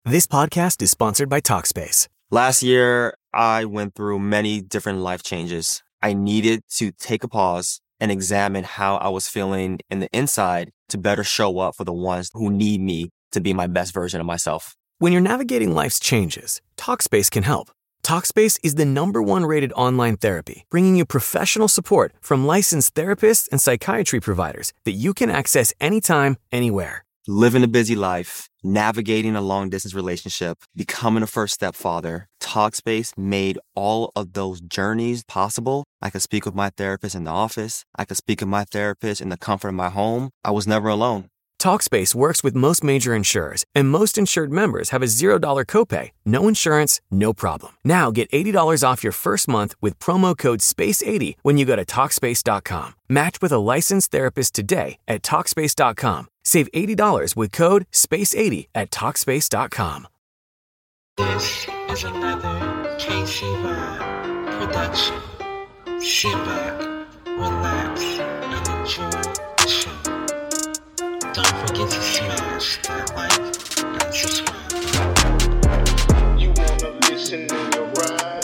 This podcast is sponsored by Talkspace. Last year, I went through many different life changes. I needed to take a pause and examine how I was feeling in the inside to better show up for the ones who need me to be my best version of myself. When you're navigating life's changes, Talkspace can help. Talkspace is the #1 rated online therapy, bringing you professional support from licensed therapists and psychiatry providers that you can access anytime, anywhere. Living a busy life, navigating a long-distance relationship, becoming a first-step father, Talkspace made all of those journeys possible. I could speak with my therapist in the office. I could speak with my therapist in the comfort of my home. I was never alone. Talkspace works with most major insurers, and most insured members have a $0 copay. No insurance, no problem. Now get $80 off your first month with promo code SPACE80 when you go to Talkspace.com. Match with a licensed therapist today at Talkspace.com. Save $80 with code SPACE80 at Talkspace.com. This is another KC Vibe production. Sit back, relax, and enjoy the show. Don't forget to smash that like and subscribe. You wanna listen in your ride,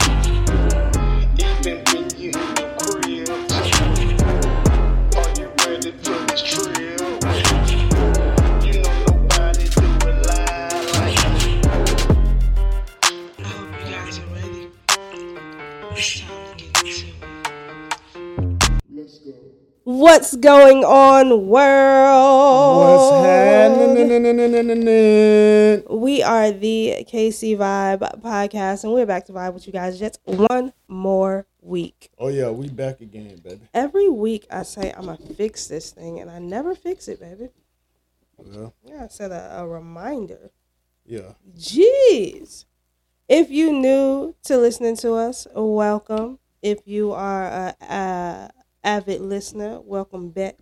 even when you in your crib. Are you ready for this trip? You know nobody do it live like you. I hope you guys are ready. It's time to get into it. Let's go. What's going on, world? What's happening? We are the KC Vibe podcast, and we're back to vibe with you guys just one more week. Oh yeah, we back again, baby. Every week I say I'm gonna fix this thing, and I never fix it, baby. Well, Yeah, I set a reminder. yeah. Jeez. If you new to listening to us, welcome. If you are a avid listener, welcome back.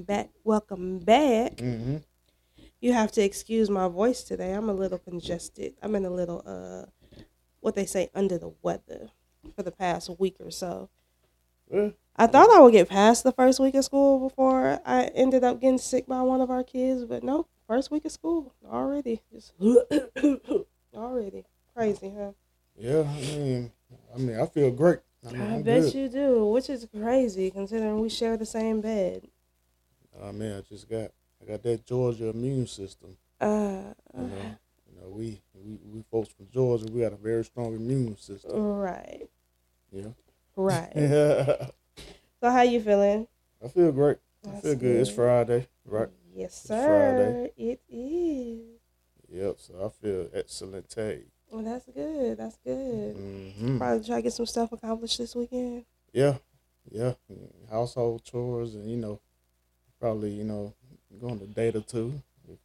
Mm-hmm. You have to excuse my voice today. I'm a little congested. I'm in a little what they say, under the weather for the past week or so. Well, I thought I would get past the first week of school before I ended up getting sick by one of our kids, but no, first week of school already. Just already. Crazy, huh? yeah. I mean, I feel great. I I'm bet good. you do, which is crazy considering we share the same bed. Oh man, I got that Georgia immune system. You know, we folks from Georgia, we got a very strong immune system. Right. Yeah. Right. I So how you feeling? feel great. I That's feel good. It's good. Friday, right? Yes, It's sir. Friday. It is. Yep. So I feel excellent. Well, that's good. That's good. Mm-hmm. Probably try to get some stuff accomplished this weekend. Yeah. Household chores and probably go on a date or two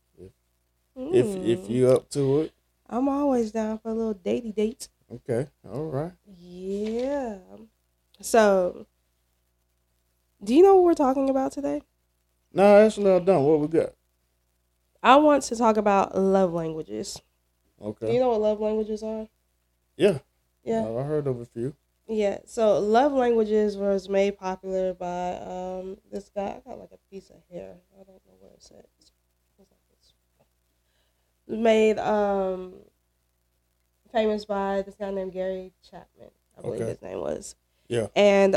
if you up to it. I'm always down for a little datey date. Okay. All right. Yeah. So, do you know what we're talking about today? No, actually, I don't. What we got? I want to talk about love languages. Okay. Do you know what love languages are? Yeah. Yeah. I heard of a few. Yeah. So, love languages was made popular by this guy. I got like a piece of hair. I don't know where it's at. Made famous by this guy named Gary Chapman, I believe Okay. his name was. Yeah. And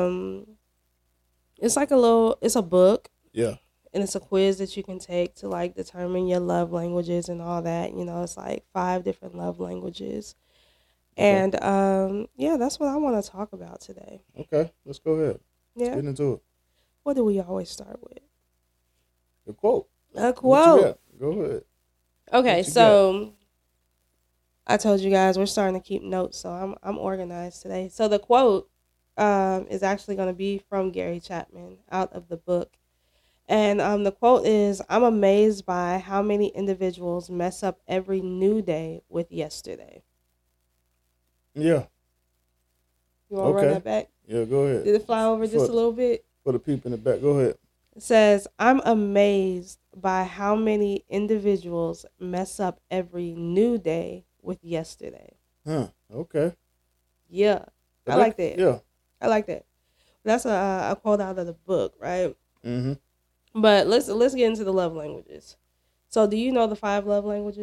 it's like it's a book, Yeah. and it's a quiz that you can take to like determine your love languages and all that. It's like 5 different love languages. And yeah, that's what I want to talk about today. Okay. Let's go ahead. Yeah. Get into it. What do we always start with? The quote. A What you quote. got? Go ahead. Okay, What you so I told you guys we're starting to keep notes, so I'm organized today. So the quote is actually going to be from Gary Chapman out of the book. And the quote is, "I'm amazed by how many individuals mess up every new day with yesterday." Yeah. You want to run Okay. that back? Yeah. Go ahead. Did it fly over just a little bit? For the people in the back. Go ahead. It says, "I'm amazed by how many individuals mess up every new day with yesterday." Huh. Okay. Yeah. I like that. Yeah. I like that. That's a quote out of the book, right? Mm-hmm. But let's get into the love languages. So, do you know the 5 love languages?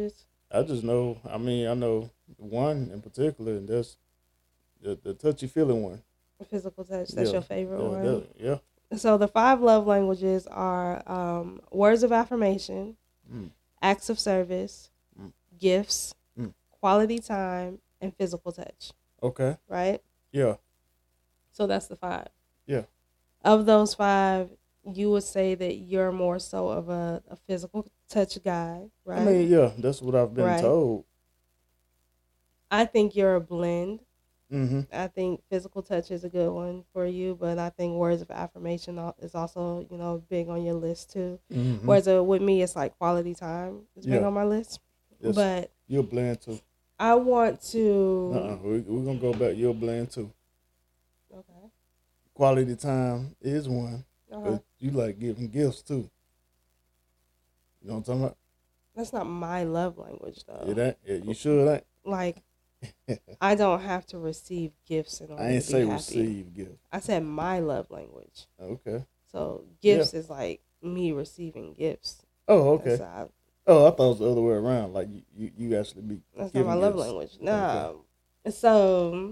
I just know. I mean, I know one in particular, and that's the touchy feeling one. Physical touch. That's your favorite one. Yeah. So the 5 love languages are words of affirmation, acts of service, gifts, quality time, and physical touch. Okay. Right? Yeah. So that's the 5. Yeah. Of those 5, you would say that you're more so of a physical touch guy, right? I mean, yeah, that's what I've been told. I think you're a blend. Mm-hmm. I think physical touch is a good one for you, but I think words of affirmation is also, big on your list too. Mm-hmm. Whereas with me, it's like quality time is big on my list. Yes. But you're a blend too. I want to. We're gonna go back. You're a blend too. Okay. Quality time is one, Uh-huh. but you like giving gifts too. You know what I'm talking about? That's not my love language though. It ain't. You sure it ain't? Like, I don't have to receive gifts in order I ain't to be say happy. receive gifts. I said my love language. Okay. So gifts is like me receiving gifts. Oh, okay. I thought it was the other way around. Like you actually be. That's not my love language. No. Okay. So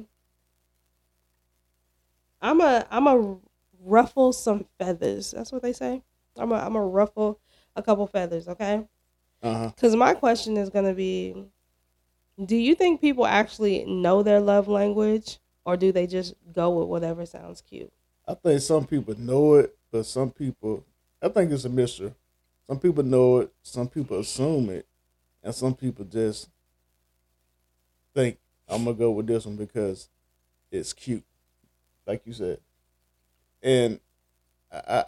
I'm a ruffle some feathers. That's what they say. I'm a ruffle a couple feathers. Okay. Because my question is gonna be, do you think people actually know their love language, or do they just go with whatever sounds cute? I think some people know it, but some people, I think it's a mixture. Some people know it, some people assume it, and some people just think, I'm going to go with this one because it's cute, like you said. And I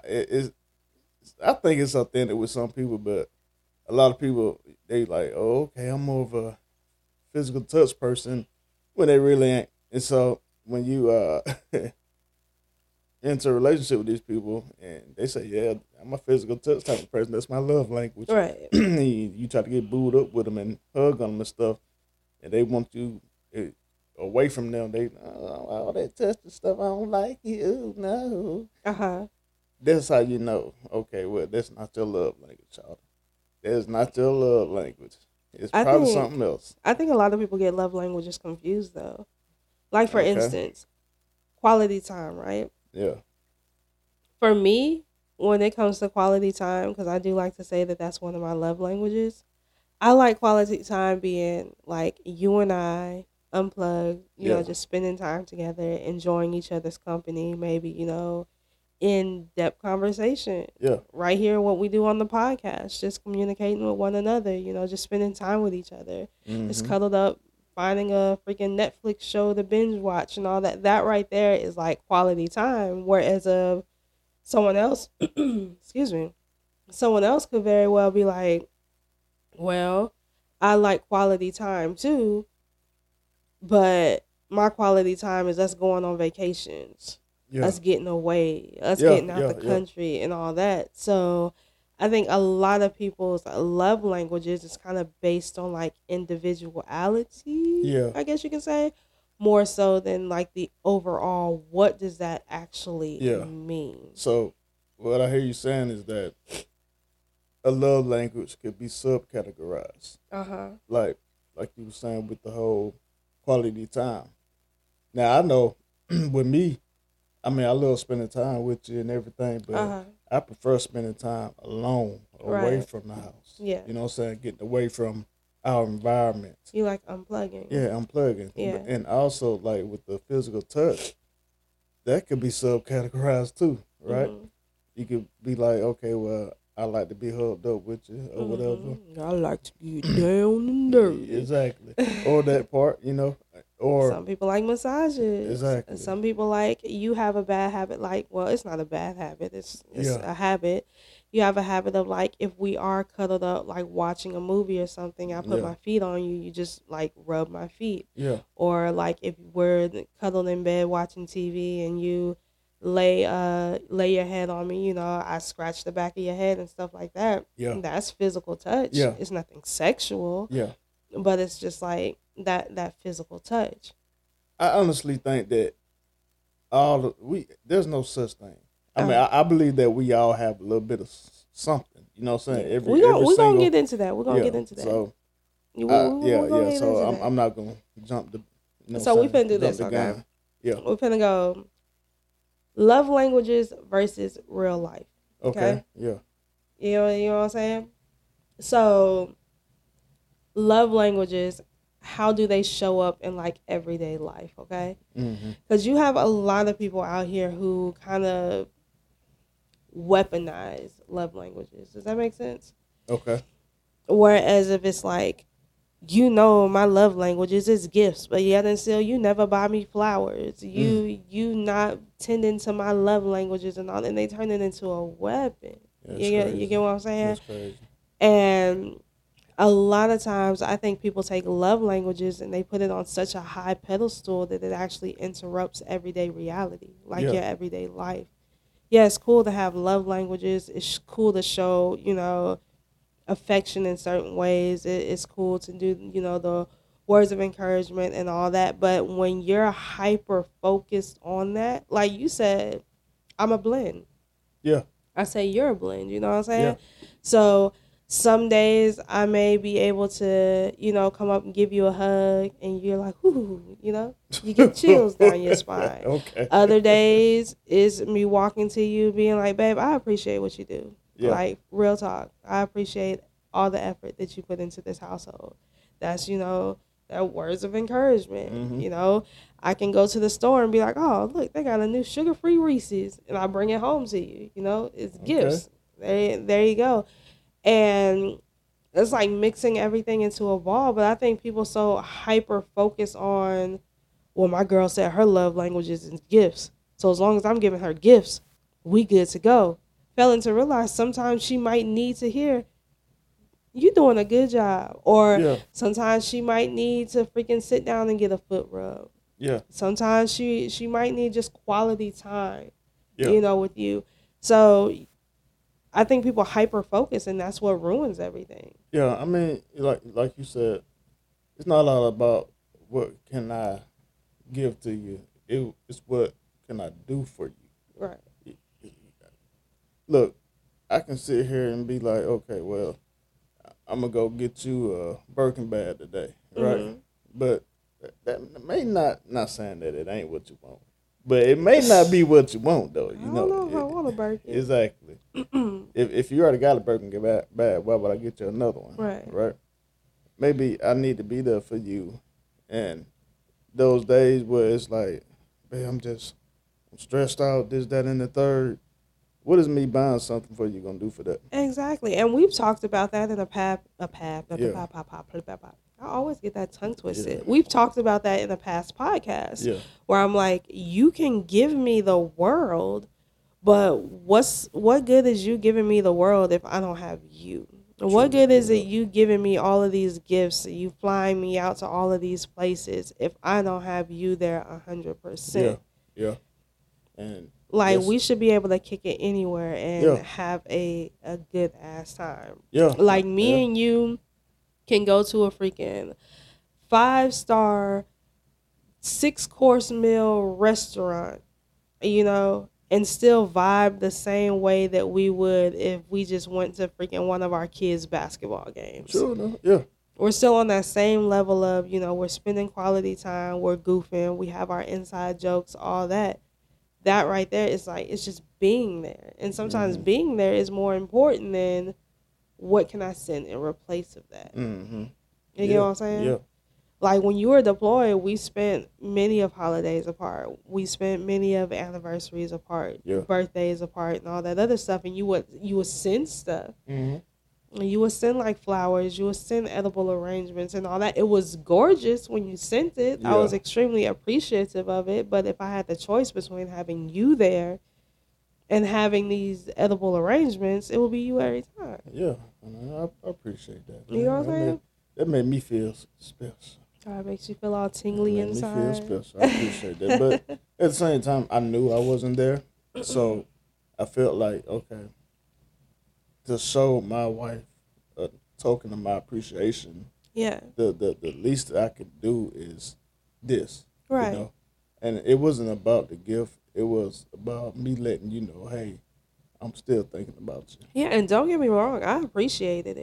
think it's authentic with some people, but a lot of people, they like, oh, okay, I'm more of a physical touch person, when they really ain't. And so when you enter a relationship with these people and they say, yeah, I'm a physical touch type of person, that's my love language. Right. You try to get booed up with them and hug on them and stuff, and they want you away from them. They, all that touch and stuff, I don't like you, no. That's how you know, okay, well, that's not your love language, child. That's not your love language. It's probably something else. I think a lot of people get love languages confused, though. Like, for instance, quality time, right? Yeah. For me, when it comes to quality time, because I do like to say that that's one of my love languages, I like quality time being, like, you and I unplugged, you know, just spending time together, enjoying each other's company, maybe, in-depth conversation. Yeah. Right here, what we do on the podcast, just communicating with one another, just spending time with each other. Just cuddled up, finding a freaking Netflix show to binge watch and all that. That right there is like quality time. Whereas someone else, excuse me, someone else could very well be like, well, I like quality time too, but my quality time is us going on vacations. Us getting away, us getting out the country and all that. So I think a lot of people's love languages is kind of based on like individuality, I guess you can say, more so than like the overall, what does that actually mean? So what I hear you saying is that a love language could be subcategorized. Like you were saying with the whole quality time. Now I know with me, I mean, I love spending time with you and everything, but I prefer spending time alone, away from the house. Yeah. You know what I'm saying? Getting away from our environment. You like unplugging. Yeah, unplugging. Yeah. And also, like, with the physical touch, that could be subcategorized too, right? You could be like, okay, well, I like to be hugged up with you or whatever. I like to get down and dirty. Exactly. Or that part, Or some people like massages. Exactly. Some people like, you have a bad habit, like, well, it's not a bad habit. It's a habit. You have a habit of, like, if we are cuddled up, like watching a movie or something, I put my feet on you, you just, like, rub my feet. Yeah. Or, like, if we're cuddled in bed watching TV and you lay your head on me, I scratch the back of your head and stuff like that. Yeah. That's physical touch. Yeah. It's nothing sexual. Yeah. But it's just like that physical touch. I honestly think that there's no such thing. I mean, I believe that we all have a little bit of something. You know what I'm saying? We're gonna get into that. We're gonna get into that. So Yeah. So I'm not gonna jump the. So we finna do this, the okay? gun. Yeah. We're finna go love languages versus real life. Okay. Yeah. You know what I'm saying? So love languages, how do they show up in like everyday life? Okay, because you have a lot of people out here who kind of weaponize love languages. Does that make sense? Okay. Whereas if it's like, my love languages is gifts, but yet and still you never buy me flowers. You not tending to my love languages and all, and they turn it into a weapon. You get what I'm saying? That's crazy. And a lot of times I think people take love languages and they put it on such a high pedestal that it actually interrupts everyday reality, like your everyday life. Yeah, it's cool to have love languages. It's cool to show, affection in certain ways. It's cool to do, the words of encouragement and all that. But when you're hyper focused on that, like you said, I'm a blend. Yeah. I say you're a blend. You know what I'm saying? Yeah. So some days I may be able to, come up and give you a hug and you're like, ooh, you get chills down your spine. Okay. Other days is me walking to you being like, babe, I appreciate what you do. Yeah. Like, real talk. I appreciate all the effort that you put into this household. That's, that words of encouragement. I can go to the store and be like, oh, look, they got a new sugar-free Reese's, and I bring it home to you. It's gifts. There you go. And it's like mixing everything into a ball. But I think people so hyper focus on, well, my girl said her love language is gifts. So as long as I'm giving her gifts, we good to go. Failing to realize sometimes she might need to hear, you doing a good job. Or sometimes she might need to freaking sit down and get a foot rub. Yeah. Sometimes she might need just quality time, with you. So I think people hyper focus, and that's what ruins everything. Yeah, I mean, like you said, it's not all about what can I give to you. It's what can I do for you. Right. Look, I can sit here and be like, okay, well, I'm gonna go get you a Birkin bag today, right? Mm-hmm. But that may not saying that it ain't what you want, but it may not be what you want though. I don't know if I want a Birkin. Exactly. if you already got a Birkin bag, why would I get you another one? Right. Maybe I need to be there for you, and those days where it's like, man, I'm stressed out, this, that, and the third. What is me buying something for you gonna do for that? Exactly, and we've talked about that in I always get that tongue twisted. We've talked about that in a past podcast, where I'm like, you can give me the world, but what good is you giving me the world if I don't have you? True. What good is it you giving me all of these gifts, you flying me out to all of these places if I don't have you there 100%? Yeah. And we should be able to kick it anywhere and have a good ass time. Yeah. Like me and you can go to a freaking 5-star 6-course meal restaurant, and still vibe the same way that we would if we just went to freaking one of our kids' basketball games. Sure, no. Yeah. We're still on that same level of, we're spending quality time, we're goofing, we have our inside jokes, all that. That right there is like, it's just being there. And sometimes being there is more important than what can I send in replace of that. Mm-hmm. You know what I'm saying? Yeah. Like when you were deployed, we spent many of holidays apart. We spent many of anniversaries apart, birthdays apart, and all that other stuff. And you would send stuff. Mm-hmm. And you would send like flowers. You would send edible arrangements and all that. It was gorgeous when you sent it. I was extremely appreciative of it. But if I had the choice between having you there and having these edible arrangements, it would be you every time. Yeah, I appreciate that. Man. You know what I'm saying? That made me feel special. It makes you feel all tingly inside. Made me feel special. I appreciate that. But at the same time, I knew I wasn't there. So I felt like, okay, to show my wife a token of my appreciation, the least that I could do is this. Right. And it wasn't about the gift. It was about me letting you know, hey, I'm still thinking about you. Yeah, and don't get me wrong, I appreciated it.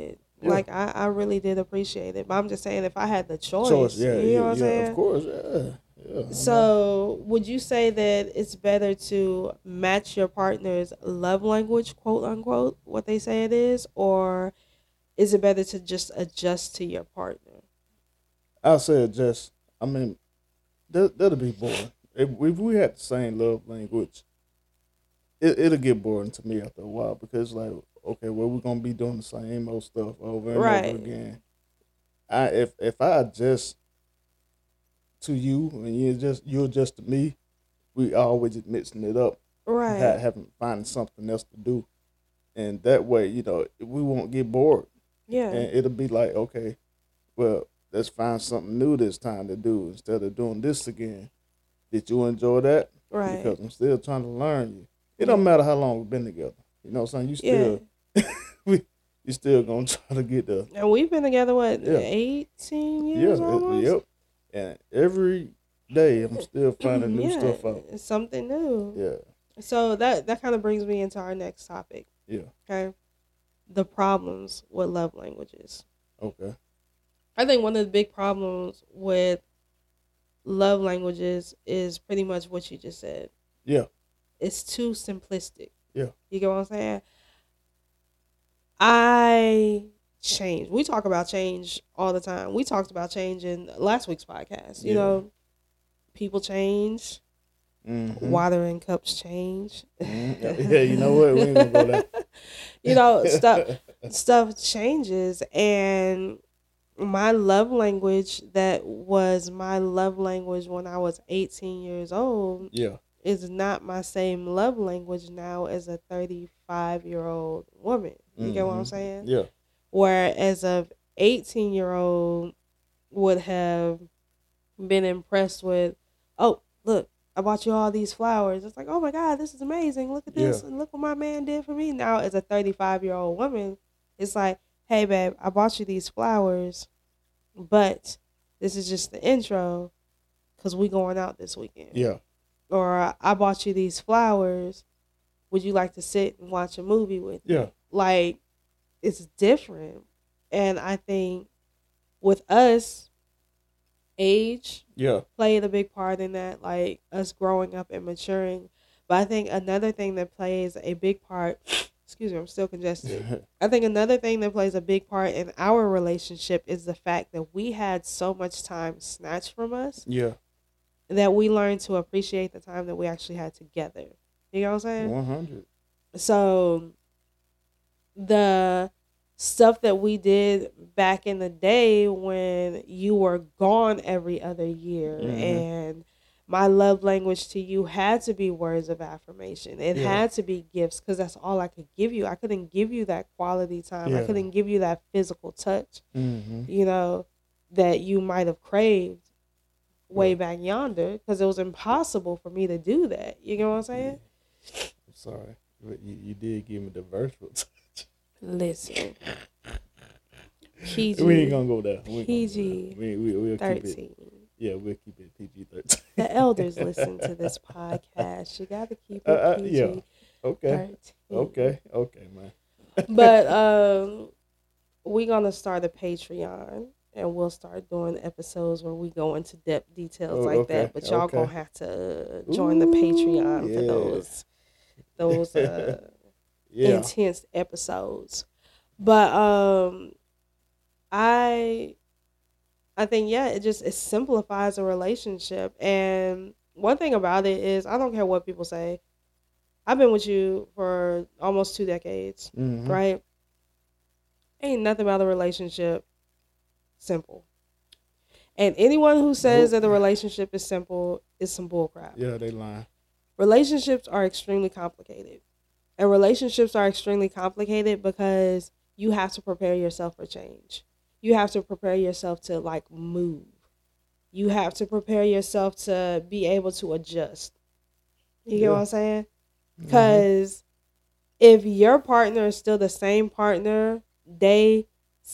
Yeah. Like I really did appreciate it. But I'm just saying, if I had the choice, Choice, yeah, you know what I'm saying? of course, yeah. So, would you say that it's better to match your partner's love language, quote unquote, what they say it is, or is it better to just adjust to your partner? I'll say it just. I mean, that'll be boring. If we had the same love language, it'll get boring to me after a while because like, okay, well, we're gonna be doing the same old stuff over and Right. over again. If I adjust to you and you adjust to me, we always just mixing it up, Right. having finding something else to do, and that way, we won't get bored, Yeah. and it'll be like, okay, well, let's find something new this time to do instead of doing this again. Did you enjoy that? Right. Because I'm still trying to learn you. It don't matter how long we've been together. You know what I'm saying? You still, you still gonna try to get the And we've been together, what, Yeah. 18 years almost? yep. And every day I'm still finding new stuff out. It's something new. Yeah, So that kind of brings me into our next topic, yeah. okay? The problems with love languages. Okay. I think one of the big problems with love languages is pretty much what you just said. Yeah, It's too simplistic. yeah, You get what I'm saying? I change. We talk about change all the time. We talked about change in last week's podcast. You Yeah. know, people change. mm-hmm. Watering cups change. Yeah, you know what? We ain't gonna go there. You know, stuff changes, and my love language that was my love language when I was 18 years old Yeah, is not my same love language now as a 35-year-old woman. You get what I'm saying? yeah, Whereas a 18-year-old would have been impressed with, oh, look, I bought you all these flowers. It's like, oh my God, this is amazing. Look at this. Yeah. And look what my man did for me. Now, as a 35-year-old woman, it's like, hey, babe, I bought you these flowers, but this is just the intro because we going out this weekend. yeah, Or I bought you these flowers. Would you like to sit and watch a movie with me? yeah, Like, it's different. And I think with us, age yeah, played a big part in that, like us growing up and maturing. But I think another thing that plays a big part, excuse me, I'm still congested. I think another thing that plays a big part in our relationship is the fact that we had so much time snatched from us yeah. that we learned to appreciate the time that we actually had together. You know what I'm saying? 100. So the stuff that we did back in the day when you were gone every other year and my love language to you had to be words of affirmation. It had to be gifts because that's all I could give you. I couldn't give you that quality time. I Yeah. couldn't give you that physical touch, Mm-hmm. you know, that you might have craved way back yonder because it was impossible for me to do that. You know what I'm saying? I'm sorry, but you did give me the versatile touch. Listen. PG. We ain't gonna go there. We ain't gonna go PG there. We'll keep it. 13. Yeah, we'll keep it PG-13. The elders listen to this podcast. You got to keep it PG. Yeah. Okay. 13. Okay, man. But we're going to start a Patreon, and we'll start doing episodes where we go into depth details like okay, that. But y'all okay. going to have to join the Patreon for those Yeah. intense episodes. But I think it simplifies a relationship. And one thing about it is I don't care what people say. I've been with you for almost 2 decades, Mhm. right? Ain't nothing about a relationship simple. And anyone who says that the relationship is simple is some bullcrap. Yeah, they lying. Relationships are extremely complicated. And relationships are extremely complicated because you have to prepare yourself for change. You have to prepare yourself to like move. You have to prepare yourself to be able to adjust. You get what I'm saying? Because if your partner is still the same partner day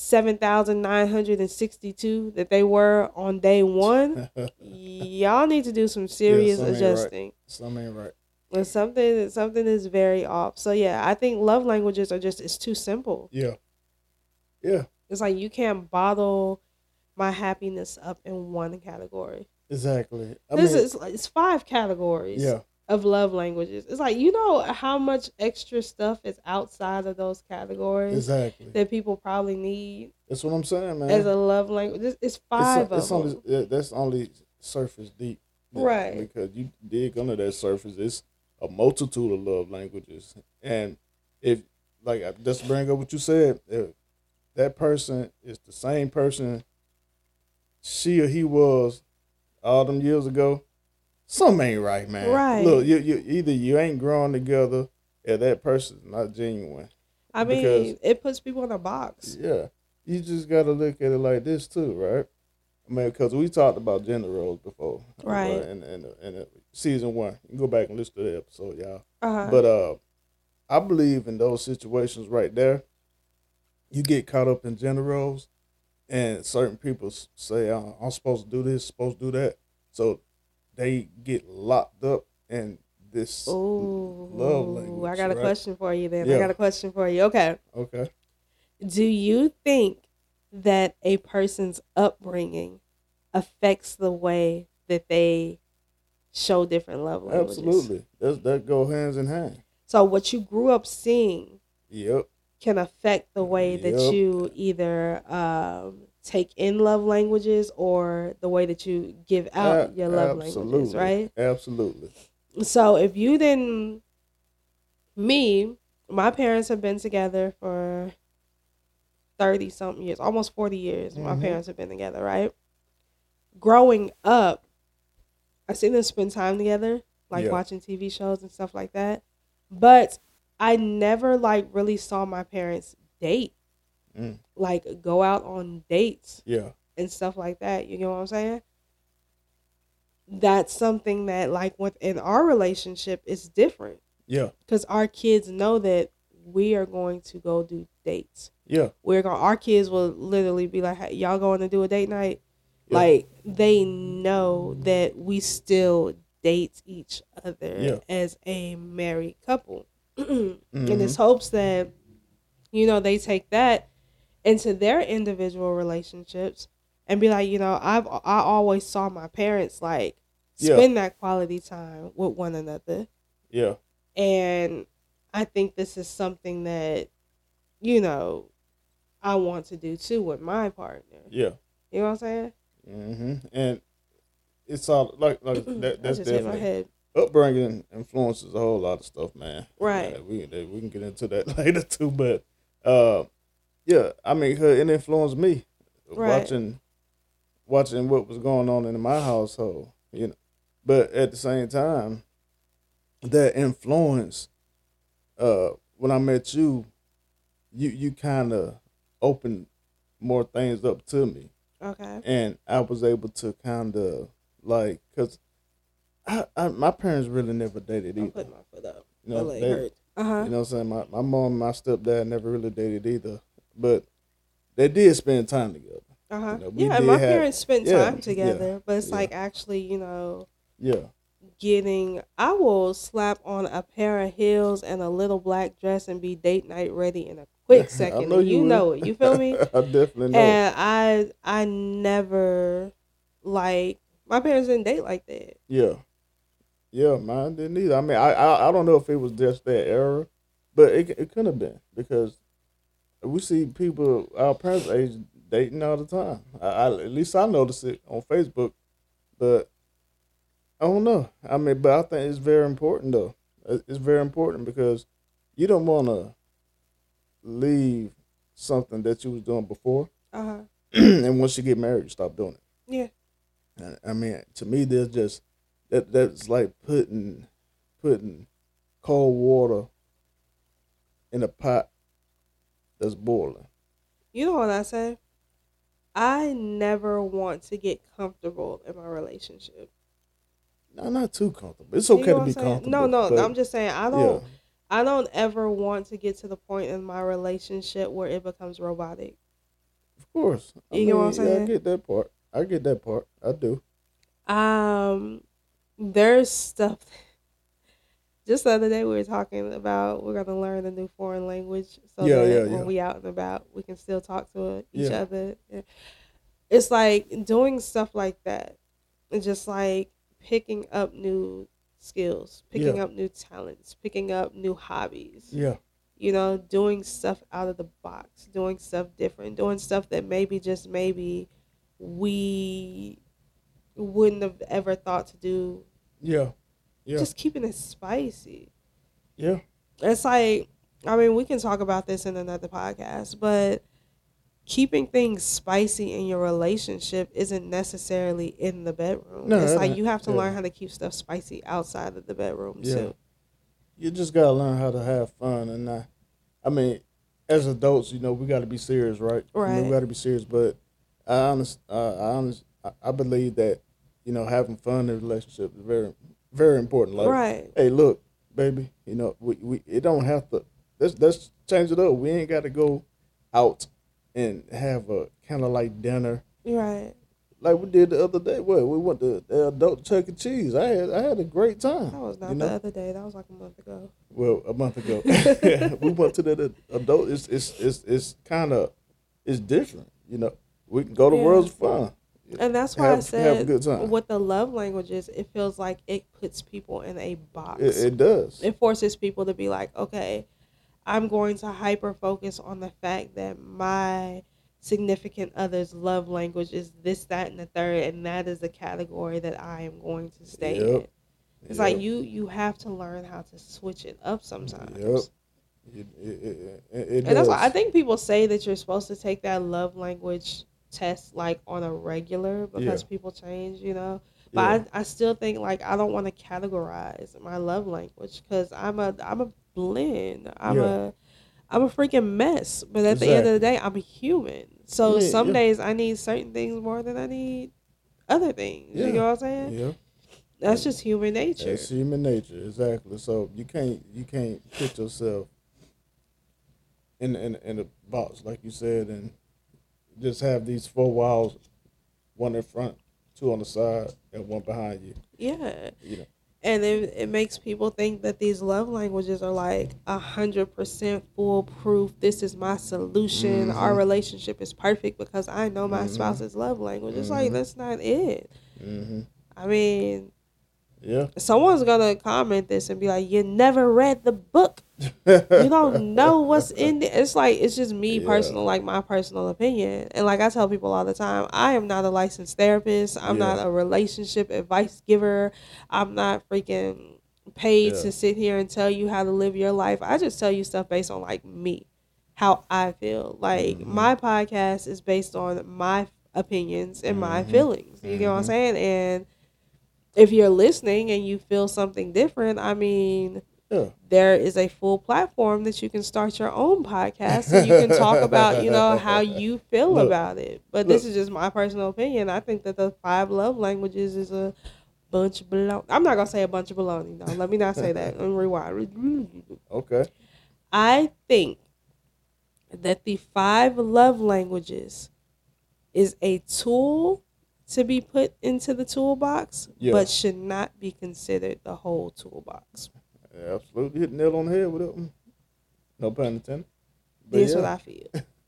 7,962 that they were on day one, y'all need to do some serious something ain't adjusting. Right. Something ain't right. And something is very off. So yeah, I think love languages are it's too simple. Yeah. Yeah. It's like you can't bottle my happiness up in one category. Exactly. It's 5 categories yeah, of love languages. It's like, you know how much extra stuff is outside of those categories exactly. that people probably need That's what I'm saying, man. as a love language. It's five it's of only them. that's only surface deep, Right. Because you dig under that surface, it's a multitude of love languages, and if like I just bring up what you said, if that person is the same person she or he was all them years ago, something ain't right, man. Right. Look, you either you ain't growing together, or that person's not genuine. I Because- mean, it puts people in a box. Yeah, you just got to look at it like this too, right? I mean, because we talked about gender roles before, Right. In season 1. You can go back and listen to the episode, y'all. Uh-huh. But I believe in those situations right there. You get caught up in gender roles, and certain people say, "I'm supposed to do this, supposed to do that," so they get locked up in this love language. I got a right? question for you then. Yeah. I got a question for you. Okay. Okay. Do you think that a person's upbringing affects the way that they show different love languages? Absolutely. That go hands in hand. So what you grew up seeing Yep. can affect the way that Yep. you either take in love languages or the way that you give out your love languages, right? Absolutely. So if you didn't, my parents have been together for 30 something years, almost 40 years. My Mhm. parents have been together, right? Growing up, I seen them spend time together, like Yeah. watching TV shows and stuff like that. But I never like really saw my parents date, Mm. like go out on dates Yeah. and stuff like that. You know what I'm saying? That's something that, like, within our relationship is different Yeah. because our kids know that we are going to go do dates. Yeah. Our kids will literally be like, hey, y'all going to do a date night? Yeah. Like, they know that we still date each other Yeah. as a married couple. Mhm. And it's hopes that, they take that into their individual relationships and be like, I always saw my parents like Yeah. spend that quality time with one another. Yeah. And I think this is something that, I want to do too with my partner. Yeah. You know what I'm saying? And it's all like I that's just hit my definitely head. upbringing influences a whole lot of stuff, man. Right. Yeah, we can get into that later too, but yeah, I mean, it influenced me Right. watching what was going on in my household, But at the same time, that influence, when I met you, you kind of opened more things up to me, Okay. and I was able to kind of like, cause my parents really never dated I'm either. putting my foot up. You My know, leg they- hurt. Uh-huh. You know what I'm saying? My mom and my stepdad never really dated either, but they did spend time together. Uh-huh. we Yeah, and did my have- parents spent yeah, time together, but it's yeah. like actually, Yeah, I will slap on a pair of heels and a little black dress and be date night ready in a quick second. know And you you will. know it. You feel me? I definitely know. And I never, like, my parents didn't date like that. Yeah, mine didn't either. I mean, I don't know if it was just that era, but it could have been because we see people our parents' age dating all the time. At least I notice it on Facebook, but I don't know. I mean, but I think it's very important though. It's very important because you don't want to leave something that you was doing before, Uh-huh. and once you get married, you stop doing it. Yeah. And, I mean, to me, there's just that's like putting cold water in a pot that's boiling. You know what I say? I never want to get comfortable in my relationship. No, not too comfortable. It's You okay know to what be I'm saying? comfortable. No, but, I'm just saying I don't ever want to get to the point in my relationship where it becomes robotic. of course. You know what I'm Yeah, saying? I get that part. I do. There's stuff Just the other day, we were talking about we're gonna learn a new foreign language so Yeah, that yeah, when yeah. we out and about, we can still talk to each Yeah. other. It's like doing stuff like that, and just like picking up new skills, picking Yeah. up new talents, picking up new hobbies. Yeah. You know, doing stuff out of the box, doing stuff different, doing stuff that maybe just maybe we wouldn't have ever thought to do. Yeah. Yeah. Just keeping it spicy. Yeah. It's like, I mean, we can talk about this in another podcast, but keeping things spicy in your relationship isn't necessarily in the bedroom. No, It's it like ain't. you have to Yeah. learn how to keep stuff spicy outside of the bedroom Yeah. too. You just gotta learn how to have fun, and I mean, as adults, we got to be serious, right? Right. We got to be serious, but I believe that having fun in a relationship is very, very important. Like, Right. hey, look, baby, we it don't have to. Let's change it up. We ain't got to go out and have a kind of like dinner Right. like we did the other day. What we went to the adult Chuck E. Cheese. I had a great time. That was not you the know? other day. That was like a month ago. Well, a month ago, we went to the adult. It's kind of it's different. We can go to Yeah. World's Fun. And that's why I Have a said good time. with the love languages, it feels like it puts people in a box. It does. It forces people to be like, okay, I'm going to hyper focus on the fact that my significant other's love language is this, that, and the third, and that is the category that I am going to stay Yep. in. It's like Yep. you have to learn how to switch it up sometimes. Yep. It And that's why does. I think people say that you're supposed to take that love language test like on a regular because Yeah. people change, But I still think like I don't want to categorize my love language because I'm a blend. Yeah. I'm a freaking mess. But at the end of the day, I'm a human. So Yeah, some yeah. days I need certain things more than I need other things. Yeah. You know what I'm saying? Yeah. That's just human nature. That's human nature, exactly. So you can't put yourself in a box like you said, and just have these four walls, one in front, two on the side, and one behind you. Yeah. You know. And it makes people think that these love languages are like 100% foolproof. This is my solution. Mm-hmm. Our relationship is perfect because I know my spouse's love language. It's like, that's not it. Mm-hmm. I mean, Yeah. someone's going to comment this and be like, you never read the book. You don't know what's in there. It's like, it's just me Yeah. personal, like my personal opinion. And like I tell people all the time, I am not a licensed therapist. I'm Yeah. not a relationship advice giver. I'm not freaking paid Yeah. to sit here and tell you how to live your life. I just tell you stuff based on like me, how I feel. Like my podcast is based on my opinions and my feelings. You know what I'm saying? And if you're listening and you feel something different, I mean, Yeah. there is a full platform that you can start your own podcast and you can talk about, how you feel Look, about it. But this look. is just my personal opinion. I think that the 5 love languages is a bunch of baloney. I'm not going to say a bunch of baloney, no. Let me not say that. Let me rewind. Okay. I think that the 5 love languages is a tool to be put into the toolbox, Yeah. but should not be considered the whole toolbox. Yeah, absolutely. Hit the nail on the head with it. No pun intended. But That's yeah. what I feel.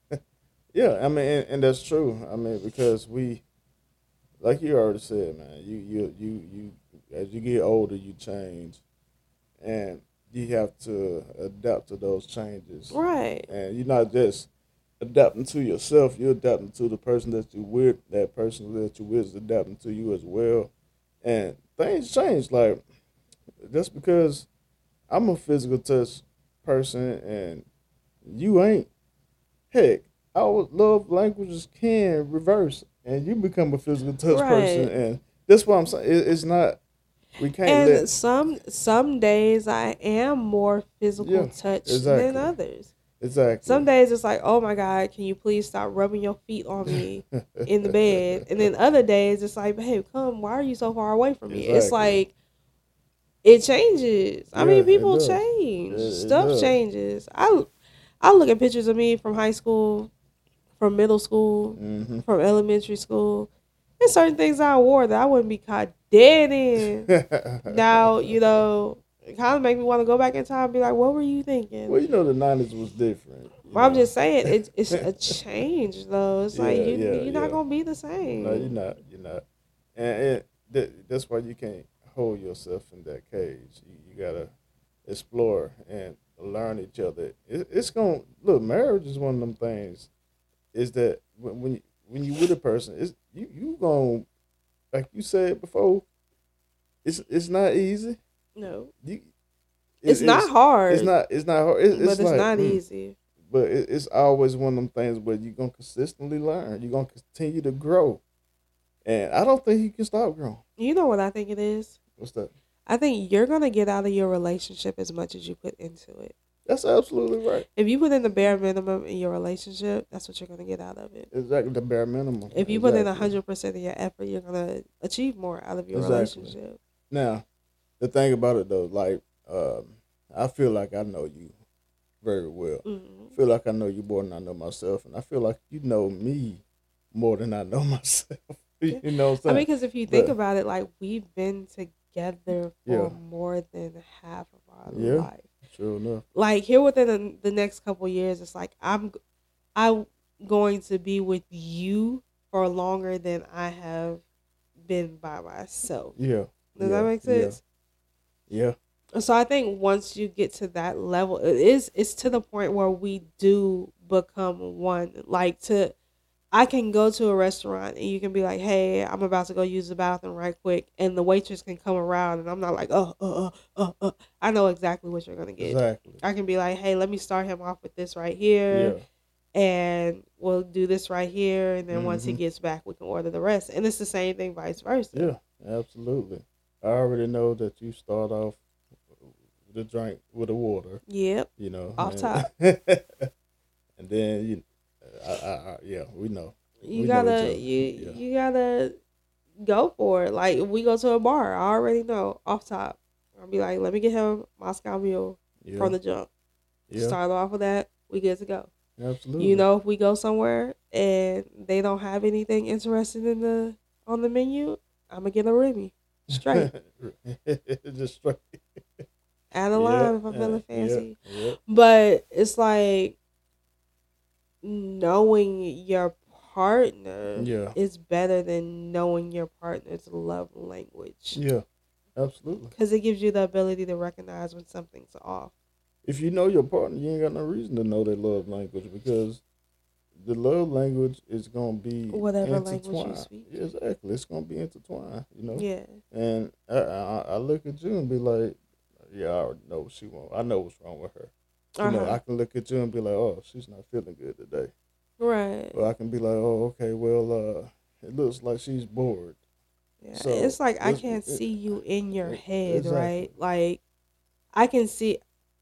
Yeah, I mean, and that's true. I mean, because we, like you already said, man, you as you get older, you change, and you have to adapt to those changes. Right. And you're not just adapting to yourself; you're adapting to the person that you're with. That person that you're with is adapting to you as well. And things change. Like just because I'm a physical touch person and you ain't, heck, our love languages can reverse, and you become a physical touch person, Right. and that's what I'm saying. It's not. We can't And let. some days I am more physical Yeah, touch exactly. than others. Exactly. Some days it's like, oh my God, can you please stop rubbing your feet on me in the bed? And then other days it's like, babe, come, why are you so far away from me? It's Exactly. like, it changes. I Yeah, mean, it people does. change. It Stuff does. changes. I look at pictures of me from high school, from middle school, Mm-hmm. from elementary school. There's certain things I wore that I wouldn't be caught dead in. Now, It kind of make me want to go back in time and be like, what were you thinking? Well, you know, the '90s was different. Well, I'm just saying, it's a change, though. It's like, you're not going to be the same. No, you're not. You're not. And that's why you can't hold yourself in that cage. You got to explore and learn each other. It's going to, look, marriage is one of them things, is that when you with a person, it's you going to, like you said before, it's not easy. No. It's not hard. It's not hard. But it's like, not easy. But it's always one of them things where you're going to consistently learn. You're going to continue to grow. And I don't think you can stop growing. You know what I think it is? What's that? I think you're going to get out of your relationship as much as you put into it. That's absolutely right. If you put in the bare minimum in your relationship, that's what you're going to get out of it. Exactly, the bare minimum. If you put in 100% of your effort, you're going to achieve more out of your relationship. Now, the thing about it, though, like, I feel like I know you very well. Mm-hmm. I feel like I know you more than I know myself. And I feel like you know me more than I know myself. You know what I'm saying? I mean, because if you think about it, like, we've been together for more than half of our life. Sure enough. Like, here within the next couple of years, it's like I'm going to be with you for longer than I have been by myself. Yeah. Does that make sense? Yeah. So I think once you get to that level, it's to the point where we do become one. Like, I can go to a restaurant and you can be like, hey, I'm about to go use the bathroom right quick. And the waitress can come around and I'm not like, I know exactly what you're going to get. Exactly. I can be like, hey, let me start him off with this right here. Yeah. And we'll do this right here. And then once he gets back, we can order the rest. And it's the same thing vice versa. Yeah, absolutely. I already know that you start off the drink with the water. Yep. You know. Off top. And then, we know. You gotta go for it. Like, if we go to a bar, I already know off top. I'll be like, let me get him Moscow Mule from the jump. Start off with that, we good to go. Absolutely. You know, if we go somewhere and they don't have anything interesting on the menu, I'm gonna get a Remy. Straight. Just straight. Add a lime if I'm feeling fancy. But it's like, knowing your partner is better than knowing your partner's love language. Yeah, absolutely. Because it gives you the ability to recognize when something's off. If you know your partner, you ain't got no reason to know their love language, because the love language is going to be whatever intertwined. Language you speak. Exactly. It's going to be intertwined, you know? Yeah. And I look at you and be like, I already know what she wants. I know what's wrong with her. You know, I can look at you and be like, oh, she's not feeling good today. Right. Or I can be like, oh, okay, well, it looks like she's bored. Yeah. So it's like, I can't see you in your head, right? Like, I can see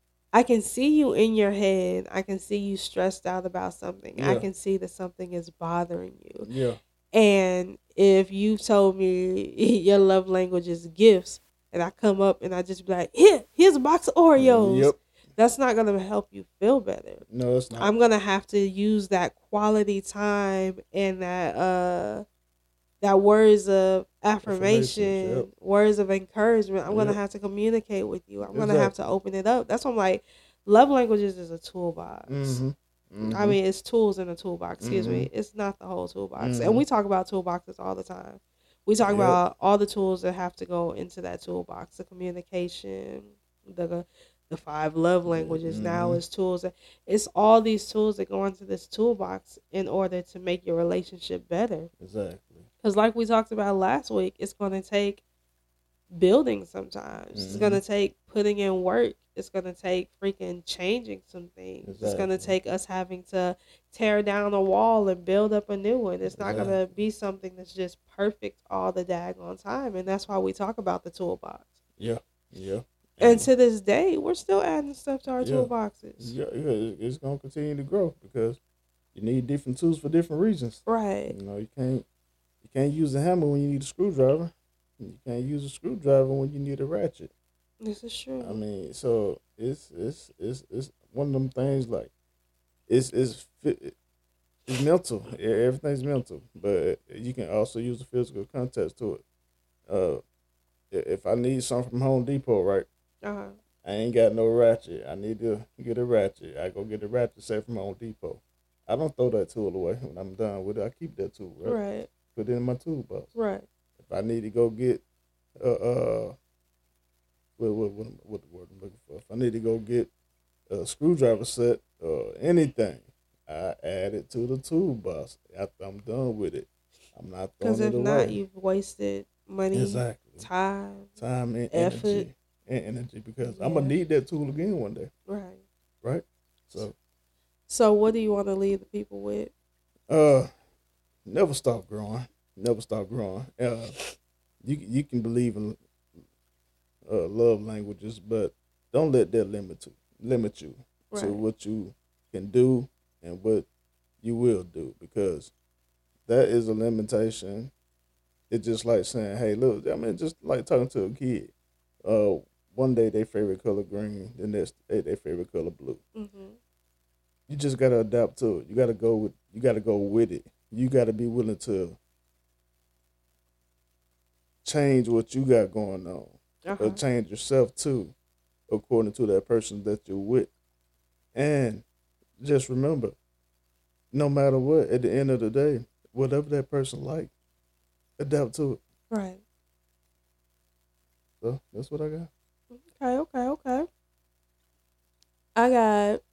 you in your head. I can see you stressed out about something. Yeah. I can see that something is bothering you. Yeah. And if you told me your love language is gifts, and I come up and I just be like, here's a box of Oreos. Yep. That's not going to help you feel better. No, it's not. I'm going to have to use that quality time and that words of affirmation, words of encouragement. I'm going to have to communicate with you. I'm going to have to open it up. That's why I'm like, love languages is a toolbox. I mean, it's tools in a toolbox. Excuse me. It's not the whole toolbox. And we talk about toolboxes all the time. We talk about all the tools that have to go into that toolbox. The communication, the 5 love languages now is tools. It's all these tools that go into this toolbox in order to make your relationship better. Exactly. Because like we talked about last week, it's going to take building sometimes. It's going to take putting in work. It's going to take freaking changing some things. Exactly. It's going to take us having to tear down a wall and build up a new one. It's not going to be something that's just perfect all the daggone time. And that's why we talk about the toolbox. Yeah, yeah. And to this day, we're still adding stuff to our toolboxes. Yeah, it's going to continue to grow because you need different tools for different reasons. Right. You know, you can't use a hammer when you need a screwdriver. You can't use a screwdriver when you need a ratchet. This is true. I mean, so it's one of them things, like it's mental. Everything's mental, but you can also use the physical context to it. If I need something from Home Depot, right, I ain't got no ratchet. I need to get a ratchet. I go get a ratchet set from Home Depot. I don't throw that tool away when I'm done with it. I keep that tool, right? Right. Put it in my toolbox. Right. If I need to go get what the word I'm looking for? If I need to go get a screwdriver set or anything, I add it to the toolbox after I'm done with it. I'm not throwing Because it if away. not, you've wasted money, Exactly. time. Time and effort. energy because I'm gonna need that tool again one day, Right. right? So what do you want to leave the people with? Never stop growing. Never stop growing. You can believe in love languages, but don't let that limit you Right. to what you can do and what you will do, because that is a limitation. It's just like saying, "Hey, look," I mean, just like talking to a kid. One day their favorite color green, the next day their favorite color blue. Mm-hmm. You just gotta adapt to it. You gotta go with it. You gotta be willing to change what you got going on, or change yourself too, according to that person that you're with. And just remember, no matter what, at the end of the day, whatever that person like, adapt to it. Right. So that's what I got. Okay. I got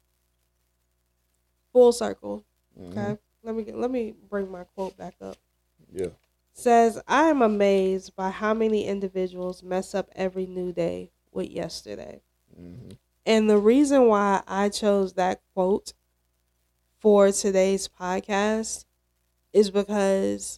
full circle. Okay. Let me bring my quote back up. Yeah. Says, I am amazed by how many individuals mess up every new day with yesterday. Mm-hmm. And the reason why I chose that quote for today's podcast is because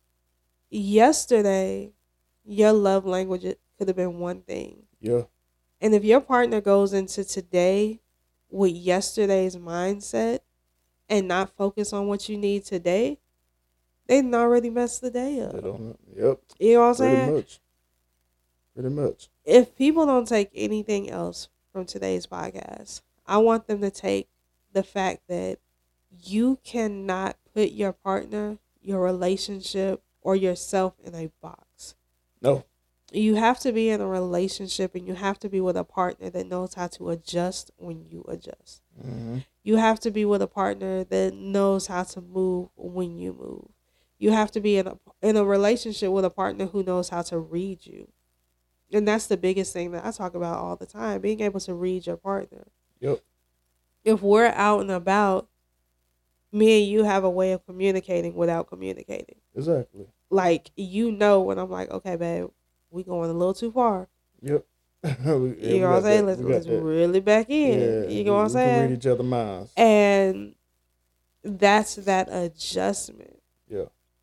yesterday, your love language could have been one thing. Yeah. And if your partner goes into today with yesterday's mindset and not focus on what you need today, they done already messed the day up. They don't. Yep. You know what I'm saying? Pretty much. If people don't take anything else from today's podcast, I want them to take the fact that you cannot put your partner, your relationship, or yourself in a box. No. You have to be in a relationship and you have to be with a partner that knows how to adjust when you adjust. Mm-hmm. You have to be with a partner that knows how to move when you move. You have to be in a relationship with a partner who knows how to read you. And that's the biggest thing that I talk about all the time, being able to read your partner. Yep. If we're out and about, me and you have a way of communicating without communicating. Exactly. Like, you know when I'm like, okay, babe, we going a little too far. Yep. You know what I'm saying? Let's really back in. Yeah, you know what I'm we saying? can read each other's minds. And that's that adjustment. Yeah.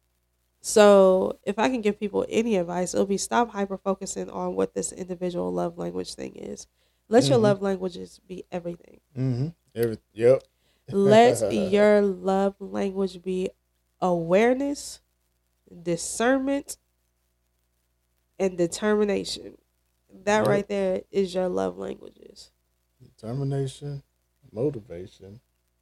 So if I can give people any advice, it'll be stop hyper-focusing on what this individual love language thing is. Let your love languages be everything. Mm-hmm. Yep. Let your love language be awareness, discernment, and determination. That right there is your love languages. Determination, motivation.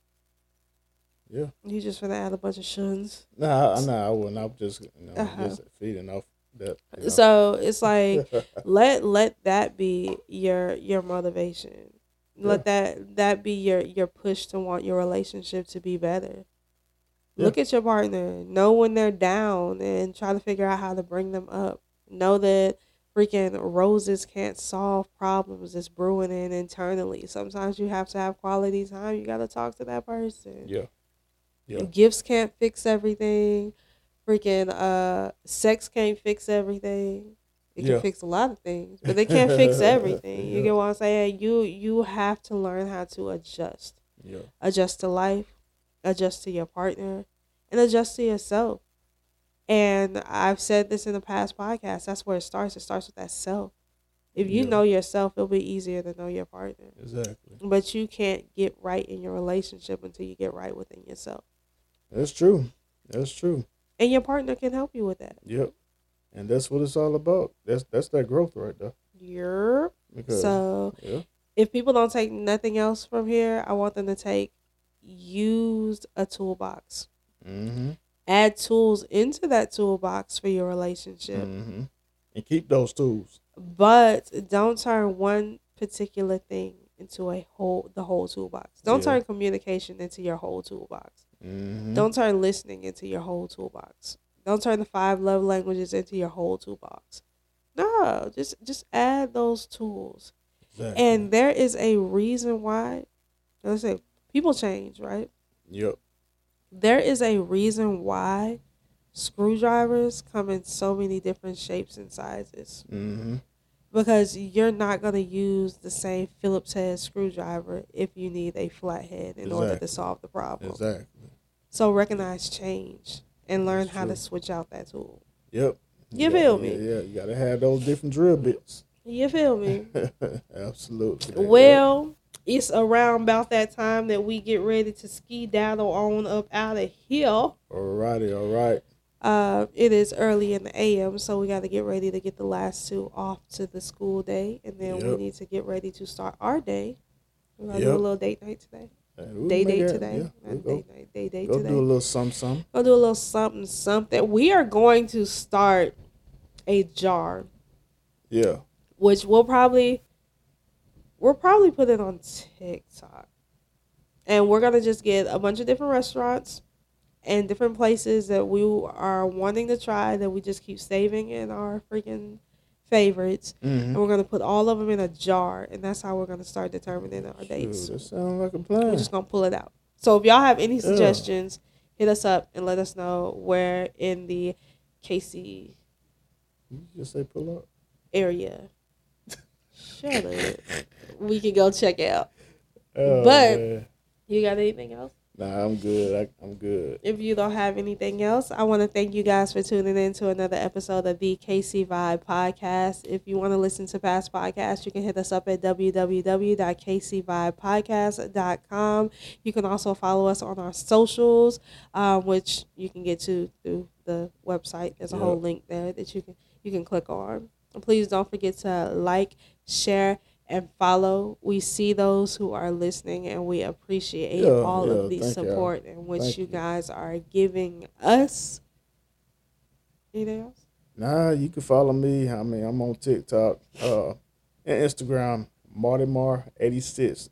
Yeah. You just finna add a bunch of shuns. Nah, I wouldn't. I'm just, just feeding off that. So it's like let that be your motivation. Let that be your push to want your relationship to be better. Yeah. Look at your partner. Know when they're down and try to figure out how to bring them up. Know that freaking roses can't solve problems that's brewing in internally. Sometimes you have to have quality time. You got to talk to that person. Yeah. Yeah. Gifts can't fix everything. Freaking sex can't fix everything. It can fix a lot of things, but they can't fix everything. You get what I'm saying? You have to learn how to adjust. Yeah. Adjust to life, adjust to your partner, and adjust to yourself. And I've said this in the past podcast. That's where it starts. It starts with that self. If you know yourself, it'll be easier to know your partner. Exactly. But you can't get right in your relationship until you get right within yourself. That's true. That's true. And your partner can help you with that. Yep. And that's what it's all about. That's that growth right there. Yep. Because, so if people don't take nothing else from here, I want them to use a toolbox. Mm-hmm. Add tools into that toolbox for your relationship. Mm-hmm. And keep those tools. But don't turn one particular thing into the whole toolbox. Don't Yeah. turn communication into your whole toolbox. Mm-hmm. Don't turn listening into your whole toolbox. Don't turn the 5 love languages into your whole toolbox. No, just add those tools. Exactly. And there is a reason why. Let's say people change, right? Yep. There is a reason why screwdrivers come in so many different shapes and sizes. Mm-hmm. Because you're not going to use the same Phillips head screwdriver if you need a flathead in order to Exactly. solve the problem. Exactly. So recognize change and learn That's how to true. switch out that tool. Yep. You feel me? Yeah, you gotta have those different drill bits. You feel me? Absolutely. Well, it's around about that time that we get ready to ski daddle on up out of here. Alrighty, all right. It is early in the AM, so we got to get ready to get the last 2 off to the school day, and then we Yep. need to get ready to start our day. We're gonna do Yep. a little date night today. And Day make date that- today. Yeah, Not we'll date night. Day go today. do a little something. Gonna do a little something. We are going to start a jar, Yeah. which we'll probably put it on TikTok, and we're gonna just get a bunch of different restaurants and different places that we are wanting to try that we just keep saving in our freaking favorites, Mm-hmm. and we're gonna put all of them in a jar, and that's how we're gonna start determining our dates. That sounds like a plan. We're just gonna pull it out. So if y'all have any suggestions, hit us up and let us know where in the KC You just say pull up. area. Shut up. We can go check out. Oh, But- man. You got anything else? Nah, I'm good. I'm good. If you don't have anything else, I want to thank you guys for tuning in to another episode of the KC Vibe Podcast. If you want to listen to past podcasts, you can hit us up at www.kcvibepodcast.com. You can also follow us on our socials, which you can get to through the website. There's a whole link there that you can click on. And please don't forget to like, share, and follow. We see those who are listening, and we appreciate all of the thank y'all. support in which Thank you you. guys are giving us. Anything else? Nah, you can follow me. I mean, I'm on TikTok, and Instagram, Martimar86,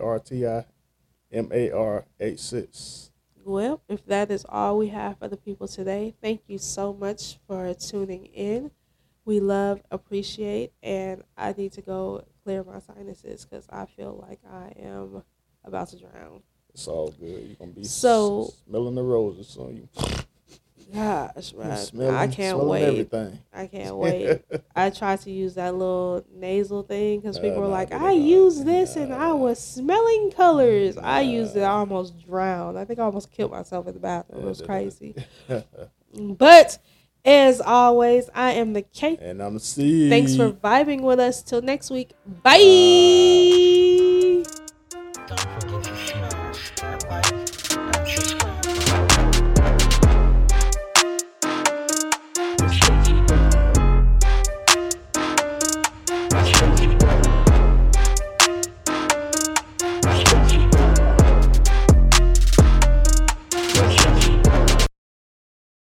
MartiMar86. Well, if that is all we have for the people today, thank you so much for tuning in. We love, appreciate, and I need to go clear my sinuses because I feel like I am about to drown. It's all good. You're gonna be So- smelling the roses soon. Gosh, You man, smelling, I can't smelling wait. everything. I can't wait. I tried to use that little nasal thing because people were nah, like, but I nah, used this and I was smelling colors. I used it, I almost drowned. I think I almost killed myself in the bathroom. It was crazy. But as always, I am the K. And I'm C. Thanks for vibing with us. Till next week. Bye.